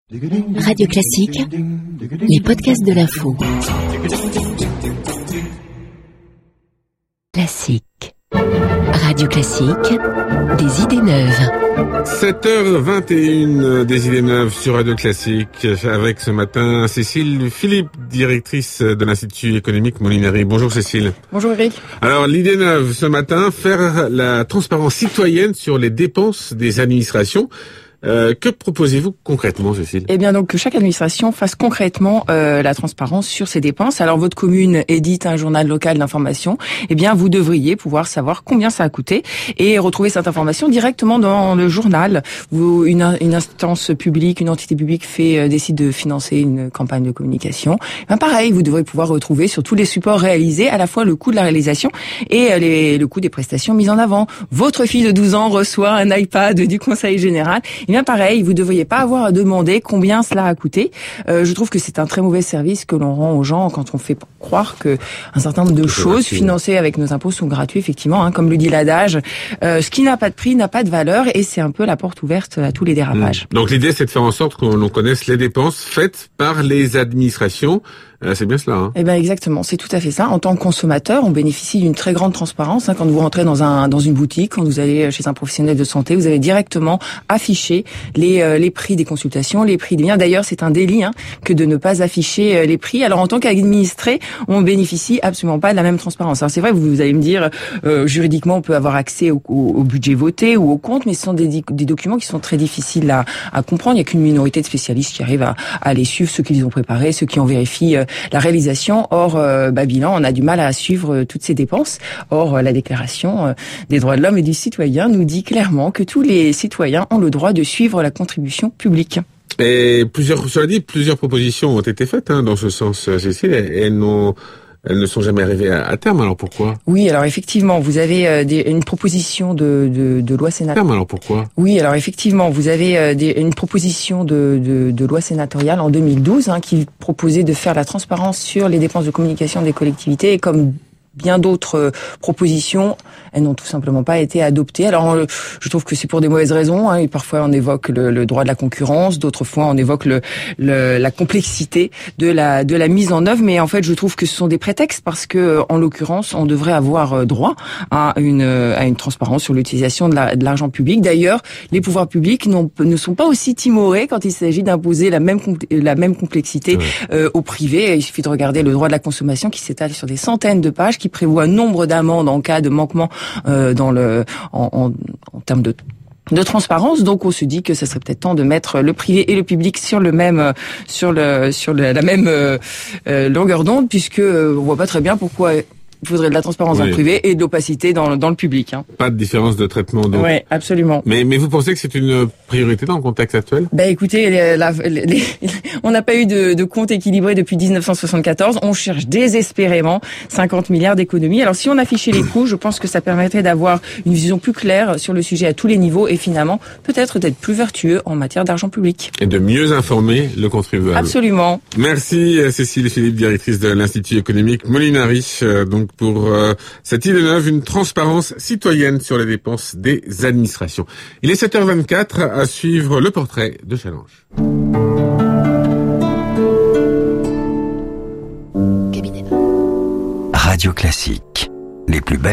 Radio Classique, les podcasts de l'info. Classique. Radio Classique, des idées neuves. 7h21, des idées neuves sur Radio Classique, avec ce matin Cécile Philippe, directrice de l'Institut économique Molinari. Bonjour Cécile. Bonjour Eric. Alors l'idée neuve ce matin, faire la transparence citoyenne sur les dépenses des administrations. Que proposez-vous concrètement, Cécile ? Eh bien donc que chaque administration fasse concrètement la transparence sur ses dépenses. Alors votre commune édite un journal local d'information, eh bien vous devriez pouvoir savoir combien ça a coûté et retrouver cette information directement dans le journal. Une instance publique, une entité publique décide de financer une campagne de communication. Eh bien pareil, vous devrez pouvoir retrouver sur tous les supports réalisés à la fois le coût de la réalisation et le coût des prestations mises en avant. Votre fille de 12 ans reçoit un iPad du Conseil général. Bien pareil, vous ne devriez pas avoir à demander combien cela a coûté. Je trouve que c'est un très mauvais service que l'on rend aux gens quand on fait croire que un certain nombre de choses financées avec nos impôts sont gratuits, effectivement, comme le dit l'adage. Ce qui n'a pas de prix n'a pas de valeur et c'est un peu la porte ouverte à tous les dérapages. Donc l'idée, c'est de faire en sorte que l'on connaisse les dépenses faites par les administrations. C'est bien cela, hein. Eh ben exactement, c'est tout à fait ça. En tant que consommateur, on bénéficie d'une très grande transparence. Quand vous rentrez dans une boutique, quand vous allez chez un professionnel de santé, vous avez directement affiché les prix des consultations, les prix des biens. D'ailleurs, c'est un délit que de ne pas afficher les prix. Alors en tant qu'administré, on bénéficie absolument pas de la même transparence. Alors c'est vrai, vous allez me dire, juridiquement, on peut avoir accès au budget voté ou au compte, mais ce sont des documents qui sont très difficiles à comprendre. Il n'y a qu'une minorité de spécialistes qui arrivent à les suivre, ceux qui les ont préparés, ceux qui en vérifient la réalisation. Or, bilan, on a du mal à suivre toutes ces dépenses. Or, la Déclaration des droits de l'homme et du citoyen nous dit clairement que tous les citoyens ont le droit de suivre la contribution publique. Et plusieurs propositions ont été faites dans ce sens, Cécile, et elles ne sont jamais arrivées à terme, alors pourquoi ? Oui, alors effectivement, vous avez une proposition de loi sénatoriale. Alors pourquoi ? Oui, alors effectivement, vous avez une proposition de loi sénatoriale en 2012 qui proposait de faire la transparence sur les dépenses de communication des collectivités, et comme bien d'autres propositions, elles n'ont tout simplement pas été adoptées. Alors, je trouve que c'est pour des mauvaises raisons. Et parfois, on évoque le droit de la concurrence. D'autres fois, on évoque la complexité de la mise en œuvre. Mais en fait, je trouve que ce sont des prétextes parce que, en l'occurrence, on devrait avoir droit à une transparence sur l'utilisation de l'argent public. D'ailleurs, les pouvoirs publics ne sont pas aussi timorés quand il s'agit d'imposer la même complexité au privé. Il suffit de regarder le droit de la consommation qui s'étale sur des centaines de pages, qui prévoit un nombre d'amendes en cas de manquement en termes de transparence. Donc on se dit que ça serait peut-être temps de mettre le privé et le public sur la même longueur d'onde, puisque on voit pas très bien pourquoi il faudrait de la transparence dans le privé et de l'opacité dans le public. Pas de différence de traitement, donc. Oui, absolument. Mais vous pensez que c'est une priorité dans le contexte actuel ? Écoutez, on n'a pas eu de compte équilibré depuis 1974. On cherche désespérément 50 milliards d'économies. Alors si on affichait les coûts, je pense que ça permettrait d'avoir une vision plus claire sur le sujet à tous les niveaux et finalement peut-être d'être plus vertueux en matière d'argent public. Et de mieux informer le contribuable. Absolument. Merci Cécile Philippe, directrice de l'Institut économique Molinari. Donc pour cette idée neuve, une transparence citoyenne sur les dépenses des administrations. Il est 7h24, à suivre le portrait de Challenge. Radio Classique, les plus belles